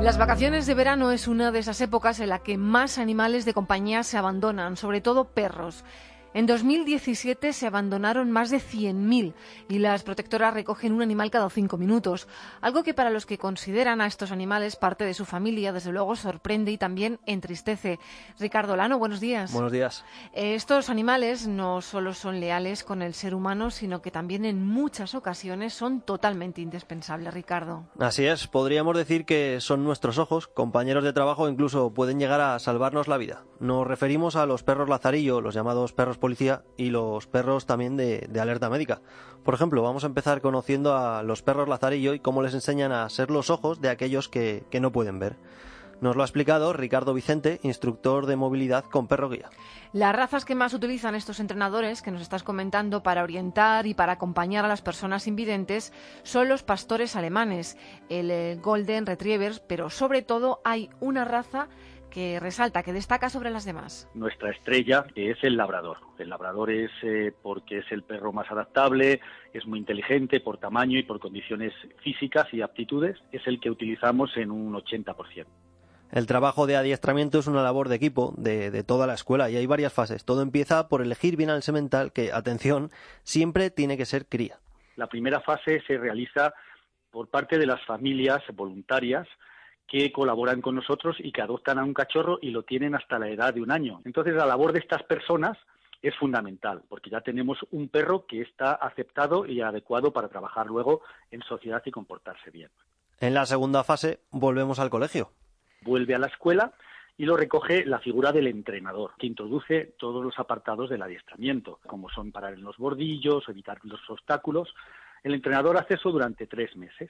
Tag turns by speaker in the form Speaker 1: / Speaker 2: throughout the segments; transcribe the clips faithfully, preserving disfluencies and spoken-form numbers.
Speaker 1: Las vacaciones de verano es una de esas épocas en la que más animales de compañía se abandonan, sobre todo perros. En dos mil diecisiete se abandonaron más de cien mil y las protectoras recogen un animal cada cinco minutos, algo que para los que consideran a estos animales parte de su familia, desde luego sorprende y también entristece. Ricardo Lano, buenos días.
Speaker 2: Buenos días.
Speaker 1: Eh, estos animales no solo son leales con el ser humano, sino que también en muchas ocasiones son totalmente indispensables, Ricardo.
Speaker 2: Así es, podríamos decir que son nuestros ojos, compañeros de trabajo, incluso pueden llegar a salvarnos la vida. Nos referimos a los perros lazarillo, los llamados perros policía, y los perros también de, de alerta médica. Por ejemplo, vamos a empezar conociendo a los perros lazarillo y cómo les enseñan a ser los ojos de aquellos que, que no pueden ver. Nos lo ha explicado Ricardo Vicente, instructor de movilidad con perro guía.
Speaker 1: Las razas que más utilizan estos entrenadores que nos estás comentando para orientar y para acompañar a las personas invidentes son los pastores alemanes, el Golden Retriever, pero sobre todo hay una raza que resalta, que destaca sobre las demás.
Speaker 3: Nuestra estrella es el labrador. El labrador es eh, porque es el perro más adaptable, es muy inteligente por tamaño y por condiciones físicas y aptitudes. Es el que utilizamos en un ochenta por ciento.
Speaker 2: El trabajo de adiestramiento es una labor de equipo de, de toda la escuela y hay varias fases. Todo empieza por elegir bien al semental que, atención, siempre tiene que ser cría.
Speaker 3: La primera fase se realiza por parte de las familias voluntarias que colaboran con nosotros y que adoptan a un cachorro y lo tienen hasta la edad de un año. Entonces, la labor de estas personas es fundamental, porque ya tenemos un perro que está aceptado y adecuado para trabajar luego en sociedad y comportarse bien.
Speaker 2: En la segunda fase, volvemos al colegio.
Speaker 3: Vuelve a la escuela y lo recoge la figura del entrenador, que introduce todos los apartados del adiestramiento, como son parar en los bordillos, evitar los obstáculos. El entrenador hace eso durante tres meses.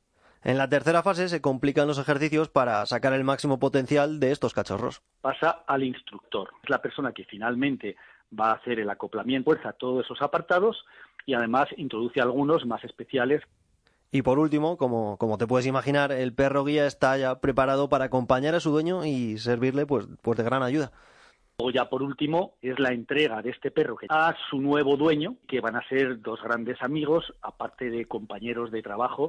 Speaker 2: En la tercera fase se complican los ejercicios para sacar el máximo potencial de estos cachorros.
Speaker 3: Pasa al instructor, es la persona que finalmente va a hacer el acoplamiento, fuerza todos esos apartados y además introduce algunos más especiales.
Speaker 2: Y por último, como, como te puedes imaginar, el perro guía está ya preparado para acompañar a su dueño y servirle pues, pues de gran ayuda.
Speaker 3: O ya por último es la entrega de este perro a su nuevo dueño, que van a ser dos grandes amigos, aparte de compañeros de trabajo.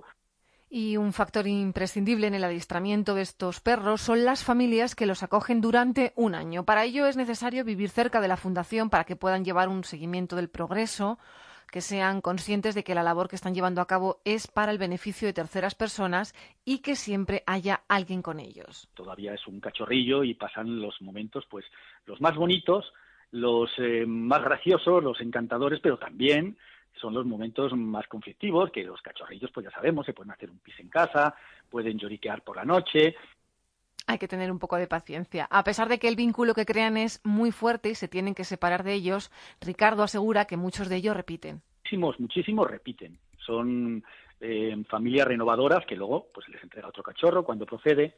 Speaker 1: Y un factor imprescindible en el adiestramiento de estos perros son las familias que los acogen durante un año. Para ello es necesario vivir cerca de la fundación para que puedan llevar un seguimiento del progreso, que sean conscientes de que la labor que están llevando a cabo es para el beneficio de terceras personas y que siempre haya alguien con ellos.
Speaker 3: Todavía es un cachorrillo y pasan los momentos, pues, los más bonitos, los eh, más graciosos, los encantadores, pero también son los momentos más conflictivos, que los cachorrillos, pues ya sabemos, se pueden hacer un pis en casa, pueden lloriquear por la noche.
Speaker 1: Hay que tener un poco de paciencia. A pesar de que el vínculo que crean es muy fuerte y se tienen que separar de ellos, Ricardo asegura que muchos de ellos repiten.
Speaker 3: Muchísimos, muchísimos repiten. Son eh, familias renovadoras que luego pues les entrega otro cachorro cuando procede.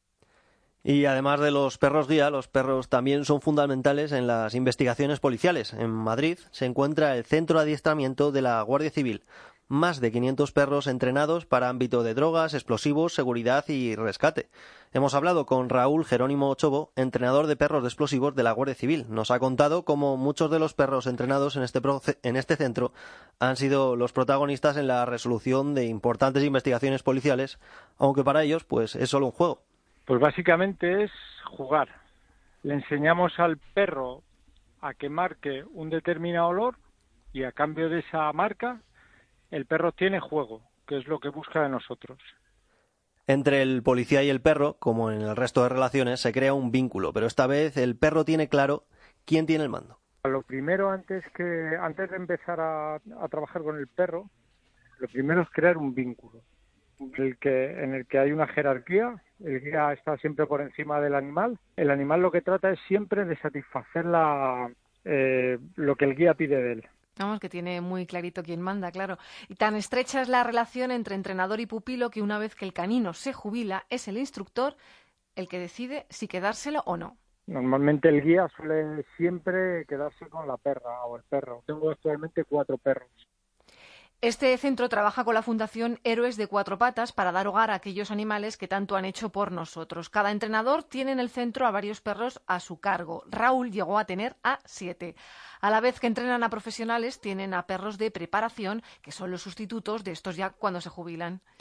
Speaker 2: Y además de los perros guía, los perros también son fundamentales en las investigaciones policiales. En Madrid se encuentra el Centro de Adiestramiento de la Guardia Civil. Más de quinientos perros entrenados para ámbito de drogas, explosivos, seguridad y rescate. Hemos hablado con Raúl Jerónimo Ochovo, entrenador de perros de explosivos de la Guardia Civil. Nos ha contado cómo muchos de los perros entrenados en este, proce- en este centro han sido los protagonistas en la resolución de importantes investigaciones policiales, aunque para ellos pues es solo un juego.
Speaker 4: Pues básicamente es jugar. Le enseñamos al perro a que marque un determinado olor y a cambio de esa marca el perro tiene juego, que es lo que busca de nosotros.
Speaker 2: Entre el policía y el perro, como en el resto de relaciones, se crea un vínculo, pero esta vez el perro tiene claro quién tiene el mando.
Speaker 4: Lo primero, antes que antes de empezar a, a trabajar con el perro, lo primero es crear un vínculo, el que, en el que hay una jerarquía. El guía está siempre por encima del animal. El animal lo que trata es siempre de satisfacer la, eh, lo que el guía pide de él.
Speaker 1: Vamos, que tiene muy clarito quién manda, claro. Y tan estrecha es la relación entre entrenador y pupilo que una vez que el canino se jubila, es el instructor el que decide si quedárselo o no.
Speaker 4: Normalmente el guía suele siempre quedarse con la perra o el perro. Tengo actualmente cuatro perros.
Speaker 1: Este centro trabaja con la Fundación Héroes de Cuatro Patas para dar hogar a aquellos animales que tanto han hecho por nosotros. Cada entrenador tiene en el centro a varios perros a su cargo. Raúl llegó a tener a siete. A la vez que entrenan a profesionales, tienen a perros de preparación, que son los sustitutos de estos ya cuando se jubilan.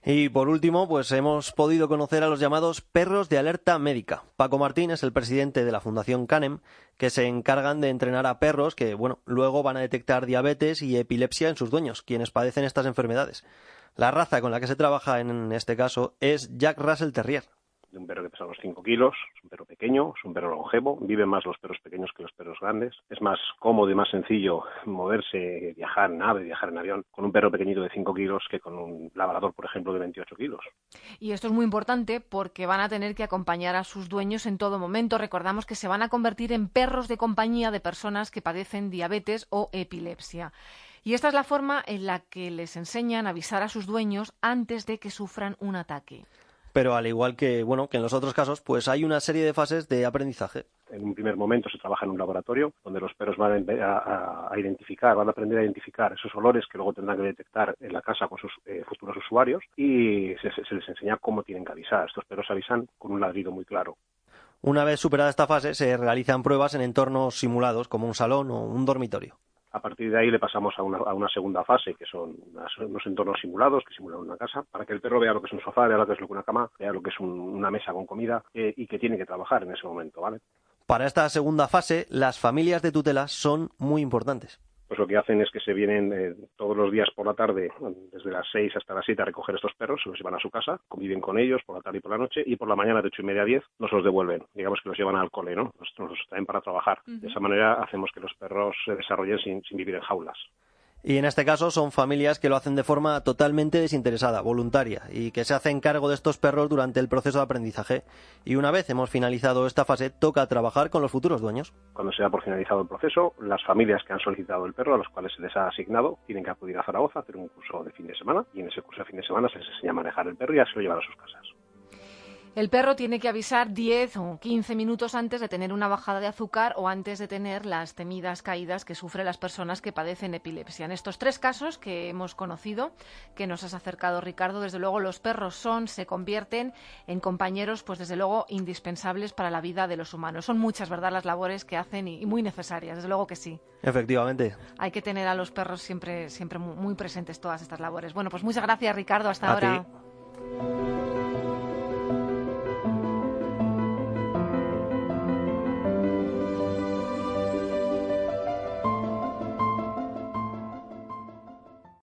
Speaker 2: Y por último, pues hemos podido conocer a los llamados perros de alerta médica. Paco Martín es el presidente de la Fundación Canem, que se encargan de entrenar a perros que, bueno, luego van a detectar diabetes y epilepsia en sus dueños, quienes padecen estas enfermedades. La raza con la que se trabaja en este caso es Jack Russell Terrier.
Speaker 5: De un perro que pesa unos cinco kilos, es un perro pequeño, es un perro longevo, viven más los perros pequeños que los perros grandes, es más cómodo y más sencillo moverse, viajar en nave, viajar en avión, con un perro pequeñito de cinco kilos que con un labrador, por ejemplo, de veintiocho kilos.
Speaker 1: Y esto es muy importante porque van a tener que acompañar a sus dueños en todo momento. Recordamos que se van a convertir en perros de compañía de personas que padecen diabetes o epilepsia. Y esta es la forma en la que les enseñan a avisar a sus dueños antes de que sufran un ataque.
Speaker 2: Pero al igual que, bueno, que en los otros casos, pues hay una serie de fases de aprendizaje.
Speaker 5: En un primer momento se trabaja en un laboratorio donde los perros van a, a, a identificar, van a aprender a identificar esos olores que luego tendrán que detectar en la casa con sus eh, futuros usuarios y se, se les enseña cómo tienen que avisar. Estos perros avisan con un ladrido muy claro.
Speaker 2: Una vez superada esta fase, se realizan pruebas en entornos simulados, como un salón o un dormitorio.
Speaker 5: A partir de ahí le pasamos a una, a una segunda fase, que son unos entornos simulados, que simulan una casa, para que el perro vea lo que es un sofá, vea lo que es una cama, vea lo que es un, una mesa con comida eh, y que tiene que trabajar en ese momento, ¿vale?
Speaker 2: Para esta segunda fase, las familias de tutela son muy importantes.
Speaker 5: Pues lo que hacen es que se vienen eh, todos los días por la tarde, desde las seis hasta las siete, a recoger estos perros, se los llevan a su casa, conviven con ellos por la tarde y por la noche, y por la mañana de ocho y media a diez nos los devuelven, digamos que los llevan al cole, ¿no? Nos, nos los traen para trabajar. Uh-huh. De esa manera hacemos que los perros se desarrollen sin, sin vivir en jaulas.
Speaker 2: Y en este caso son familias que lo hacen de forma totalmente desinteresada, voluntaria, y que se hacen cargo de estos perros durante el proceso de aprendizaje. Y una vez hemos finalizado esta fase, toca trabajar con los futuros dueños.
Speaker 5: Cuando se da por finalizado el proceso, las familias que han solicitado el perro, a los cuales se les ha asignado, tienen que acudir a Zaragoza a hacer un curso de fin de semana, y en ese curso de fin de semana se les enseña a manejar el perro y a se lo llevar a sus casas.
Speaker 1: El perro tiene que avisar diez o quince minutos antes de tener una bajada de azúcar o antes de tener las temidas caídas que sufren las personas que padecen epilepsia. En estos tres casos que hemos conocido, que nos has acercado, Ricardo, desde luego los perros son, se convierten en compañeros, pues desde luego indispensables para la vida de los humanos. Son muchas, ¿verdad?, las labores que hacen y muy necesarias, desde luego que sí.
Speaker 2: Efectivamente.
Speaker 1: Hay que tener a los perros siempre, siempre muy presentes todas estas labores. Bueno, pues muchas gracias, Ricardo, hasta
Speaker 2: a
Speaker 1: ahora.
Speaker 2: Ti.